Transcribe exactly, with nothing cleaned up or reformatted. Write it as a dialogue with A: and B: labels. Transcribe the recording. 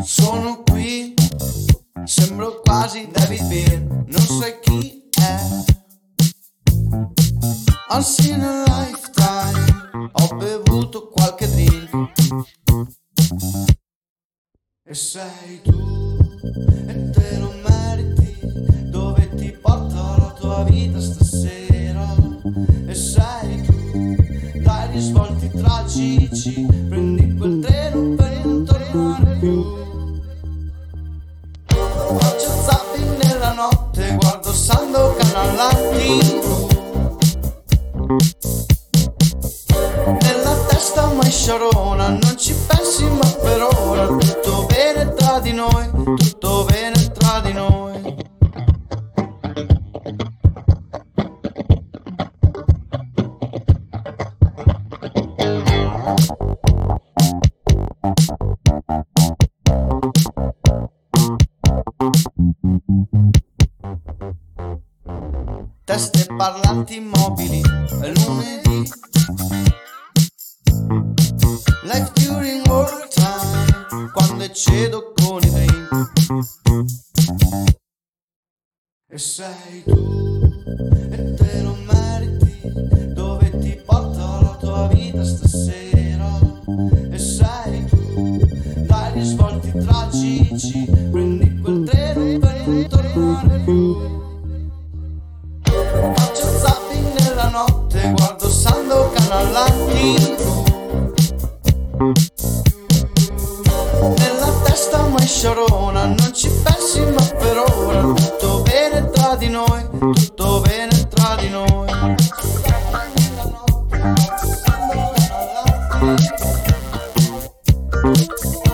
A: Sono qui, sembro quasi David Bean, non sai chi è. I've seen a lifetime, ho bevuto qualche drink. E sei tu, e te lo meriti, dove ti porta la tua vita stasera. E sei tu, dai risvolti tragici, prendi quel treno per non tornare più. Faccio zapping nella notte, guardo Sandokan alla tivù. Nella testa mai sciarona, non ci pensi ma per ora tutto bene tra di noi, tutto bene tra di noi. Teste parlanti immobili, è lunedì. Life during work time, quando eccedo con i drink. E sei tu, e te lo meriti, dove ti porta la tua vita stasera. E sei tu, dai risvolti tragici, prendi quel treno per non tornare più. Faccio zapping nella notte, guardo Sandokan alla tivù. Nella testa mai sciarona, non ci pensi ma per ora tutto bene tra di noi, tutto bene tra di noi. Nella notte, guardo Sandokan alla tivù.